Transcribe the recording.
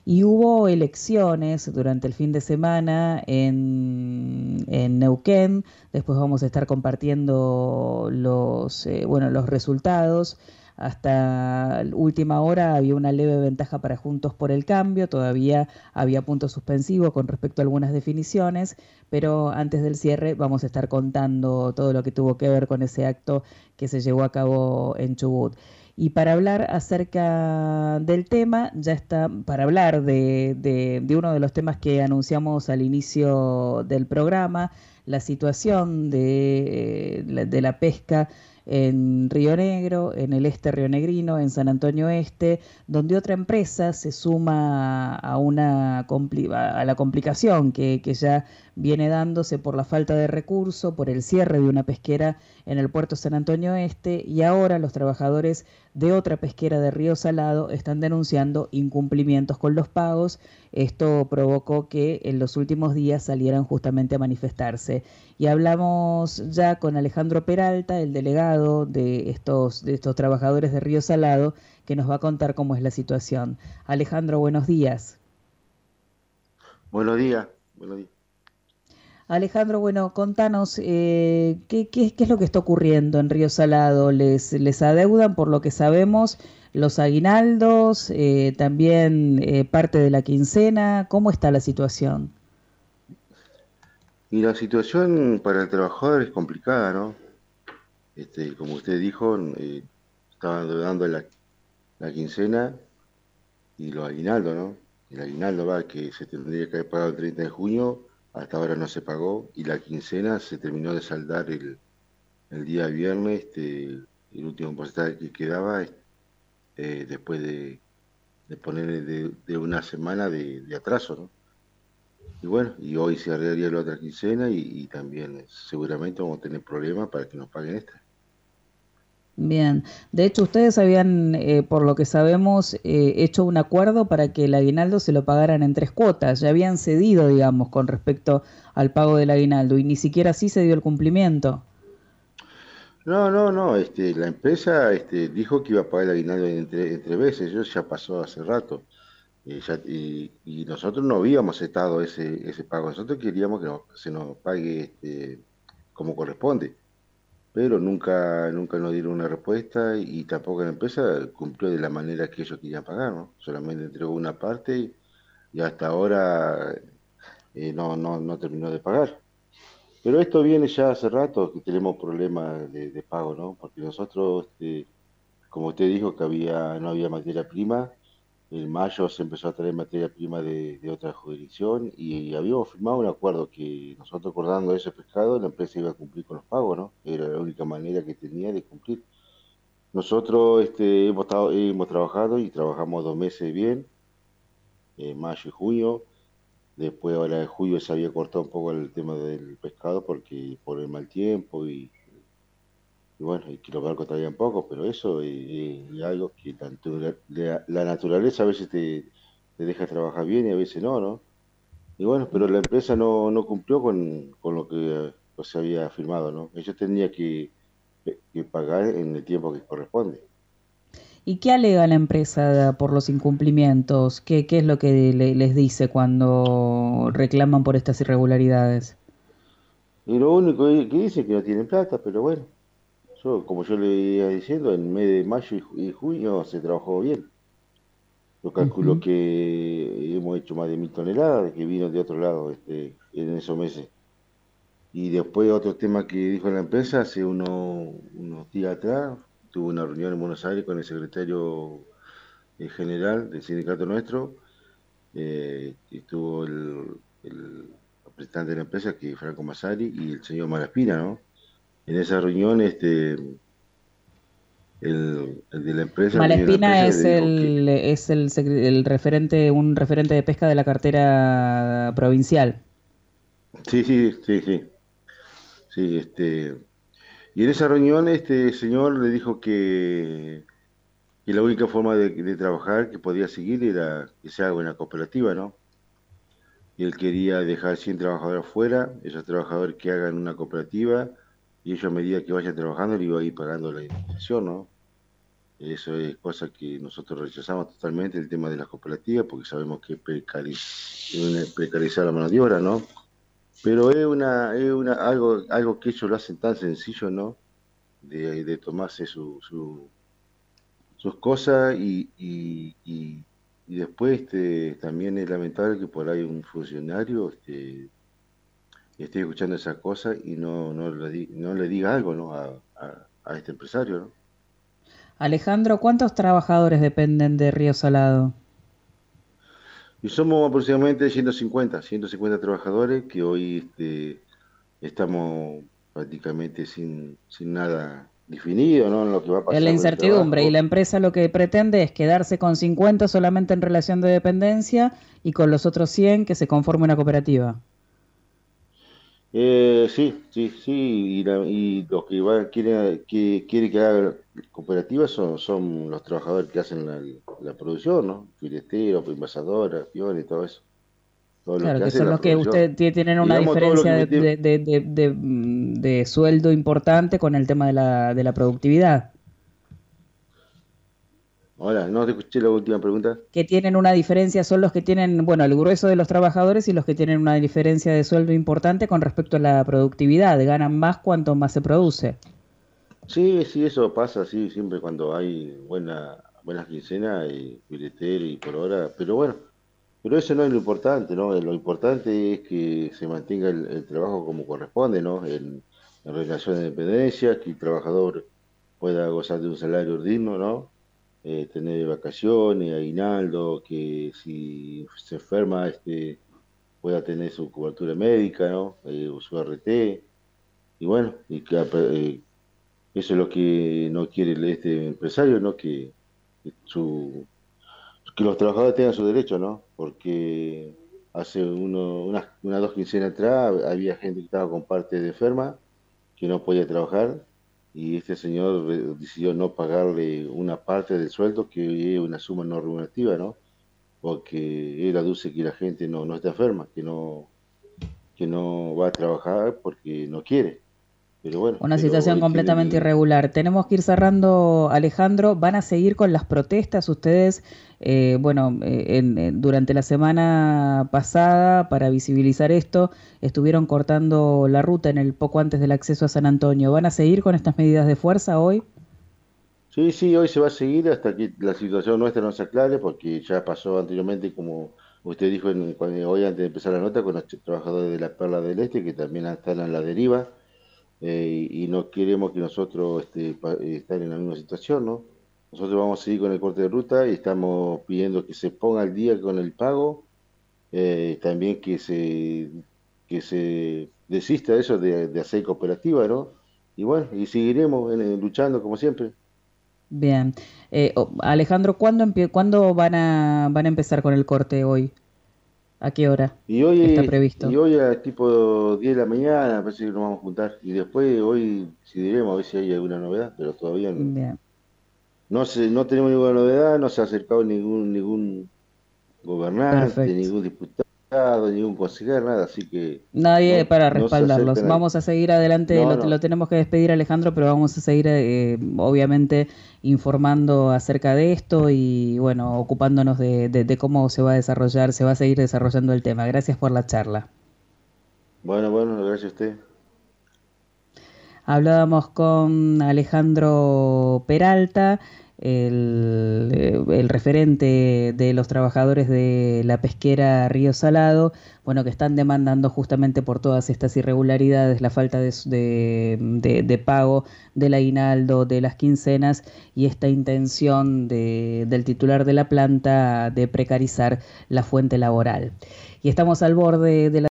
Y hubo elecciones durante el fin de semana en Neuquén. Después vamos a estar compartiendo los resultados. Hasta última hora había una leve ventaja para Juntos por el Cambio, todavía había punto suspensivo con respecto a algunas definiciones, pero antes del cierre vamos a estar contando todo lo que tuvo que ver con ese acto que se llevó a cabo en Chubut. Y para hablar acerca del tema, ya está, para hablar de uno de los temas que anunciamos al inicio del programa, la situación de la pesca en Río Negro, en el este rionegrino, en San Antonio Este, donde otra empresa se suma a la complicación que ya viene dándose por la falta de recurso, por el cierre de una pesquera en el puerto San Antonio Este, y ahora los trabajadores de otra pesquera de Río Salado están denunciando incumplimientos con los pagos. Esto provocó que en los últimos días salieran justamente a manifestarse. Y hablamos ya con Alejandro Peralta, el delegado de estos trabajadores de Río Salado, que nos va a contar cómo es la situación. Alejandro, buenos días. Buenos días, buenos días. Alejandro, bueno, contanos, ¿qué es lo que está ocurriendo en Río Salado? ¿Les adeudan, por lo que sabemos, los aguinaldos, también parte de la quincena? ¿Cómo está la situación? Y la situación para el trabajador es complicada, ¿no? Como usted dijo, estaban dando la quincena y los aguinaldos, ¿no? El aguinaldo va que se tendría que haber pagado el 30 de junio, hasta ahora no se pagó, y la quincena se terminó de saldar el día viernes, el último porcentaje que quedaba, después de poner de una semana de atraso, ¿no? Y bueno, y hoy se arreglaría la otra quincena y también seguramente vamos a tener problemas para que nos paguen esta. Bien, de hecho ustedes habían, por lo que sabemos, hecho un acuerdo para que el aguinaldo se lo pagaran en 3 cuotas. Ya habían cedido, digamos, con respecto al pago del aguinaldo y ni siquiera así se dio el cumplimiento. No, no, no, la empresa dijo que iba a pagar el aguinaldo entre veces, eso ya pasó hace rato. Y nosotros no habíamos aceptado ese pago, nosotros queríamos que se nos pague como corresponde, pero nunca nos dieron una respuesta y tampoco la empresa cumplió de la manera que ellos querían pagar, ¿no? Solamente entregó una parte y hasta ahora no terminó de pagar. Pero esto viene ya hace rato que tenemos problemas de pago, ¿no? Porque nosotros, como usted dijo que no había materia prima, en mayo se empezó a traer materia prima de otra jurisdicción y habíamos firmado un acuerdo que nosotros acordando ese pescado, la empresa iba a cumplir con los pagos, ¿no? Era la única manera que tenía de cumplir. Nosotros hemos trabajado y trabajamos 2 meses bien, mayo y junio. Después ahora en julio se había cortado un poco el tema del pescado porque por el mal tiempo y bueno, y que los barcos traían poco, pero eso es algo que la naturaleza a veces te deja trabajar bien y a veces no, ¿no? Y bueno, pero la empresa no cumplió con lo que se había firmado, ¿no? Ellos tenían que pagar en el tiempo que corresponde. ¿Y qué alega la empresa por los incumplimientos? ¿Qué es lo que les dice cuando reclaman por estas irregularidades? Y lo único que dicen es que no tienen plata, pero bueno, como yo le iba diciendo, en el mes de mayo y junio se trabajó bien. Yo calculo Ujú. que hemos hecho más de 1.000 toneladas que vino de otro lado en esos meses. Y después otro tema que dijo la empresa hace unos días atrás, tuve una reunión en Buenos Aires con el secretario general del sindicato nuestro, y estuvo el representante de la empresa, que es Franco Massari, y el señor Malaspina, ¿no? En esa reunión, el de la empresa, el dueño de la Malespina empresa, le es dijo que el referente, un referente de pesca de la cartera provincial. sí, sí, sí, sí, sí, y en esa reunión este señor le dijo que la única forma de trabajar que podía seguir era que se haga una cooperativa, ¿no? Y él quería dejar 100 trabajadores afuera, esos trabajadores que hagan una cooperativa, y ellos a medida que vayan trabajando le iba a ir pagando la indemnización, ¿no? Eso es cosa que nosotros rechazamos totalmente, el tema de las cooperativas, porque sabemos que precarizar la mano de obra, ¿no? Pero algo que ellos lo hacen tan sencillo, ¿no? De tomarse sus cosas y después también es lamentable que por ahí un funcionario esté escuchando esas cosas y no le diga algo, ¿no? A este empresario, ¿no? Alejandro, ¿cuántos trabajadores dependen de Río Salado? Y somos aproximadamente 150 trabajadores que hoy estamos prácticamente sin nada definido, ¿no? En lo que va a En la pasar con el incertidumbre, y la trabajo. empresa lo que pretende es quedarse con 50 solamente en relación de dependencia y con los otros 100 que se conforme una cooperativa. Sí, sí, sí, y los que quiere que haga cooperativas son los trabajadores que hacen la producción, ¿no? Fileteros, envasadoras, piones, todo eso. Todos los Claro, que que hacen son la los que producción. usted tienen una Digamos, todo lo que diferencia metemos. de sueldo importante con el tema de la productividad. Ahora, no te escuché la última pregunta. Que tienen una diferencia son los que tienen, bueno, el grueso de los trabajadores y los que tienen una diferencia de sueldo importante con respecto a la productividad. Ganan más cuanto más se produce. Sí, sí, eso pasa, sí, siempre cuando hay buenas quincenas y filetero y por hora, pero bueno, pero eso no es lo importante, ¿no? Lo importante es que se mantenga el trabajo como corresponde, ¿no? En relación de dependencia, que el trabajador pueda gozar de un salario digno, ¿no? Tener vacaciones, aguinaldo, que si se enferma, pueda tener su cobertura médica, ¿no? O su RT, y bueno, eso es lo que no quiere este empresario, ¿no? Que su, que los trabajadores tengan su derecho, ¿no? Porque hace unas 2 quincenas atrás había gente que estaba con parte de enferma, que no podía trabajar, y este señor decidió no pagarle una parte del sueldo, que es una suma no remunerativa, ¿no? Porque él aduce que la gente no está enferma, que no va a trabajar porque no quiere. Pero bueno, Una pero situación él tiene completamente que. irregular. Tenemos que ir cerrando, Alejandro. ¿Van a seguir con las protestas ustedes? Bueno, durante la semana pasada, para visibilizar esto, estuvieron cortando la ruta en el poco antes del acceso a San Antonio. ¿Van a seguir con estas medidas de fuerza hoy? Sí, sí, hoy se va a seguir hasta que la situación nuestra no se aclare, porque ya pasó anteriormente, como usted dijo hoy antes de empezar la nota, con los trabajadores de la Perla del Este, que también están a la deriva, y no queremos que nosotros estar en la misma situación, ¿no? Nosotros vamos a seguir con el corte de ruta y estamos pidiendo que se ponga al día con el pago, también que se desista de eso de hacer cooperativa, ¿no? Y bueno, y seguiremos luchando como siempre. Bien. Alejandro, ¿cuándo van a empezar con el corte hoy? ¿A qué hora Y está hoy, y previsto? hoy a tipo 10 de la mañana parece que nos vamos a juntar. Y después hoy decidiremos a ver si hay alguna novedad, pero todavía Bien, no tenemos ninguna novedad, no se ha acercado ningún gobernante, perfecto. ningún diputado, ningún concejal, nada, así que Nadie para no se respaldarlos. acercan a. Vamos a seguir adelante, No, lo no. tenemos que despedir, Alejandro, pero vamos a seguir obviamente informando acerca de esto y bueno, ocupándonos de cómo se va a desarrollar, se va a seguir desarrollando el tema. Gracias por la charla. Bueno, bueno, gracias a usted. Hablábamos con Alejandro Peralta, el referente de los trabajadores de la pesquera Río Salado, bueno, que están demandando justamente por todas estas irregularidades, la falta de pago del aguinaldo, de las quincenas y esta intención del titular de la planta de precarizar la fuente laboral. Y estamos al borde de la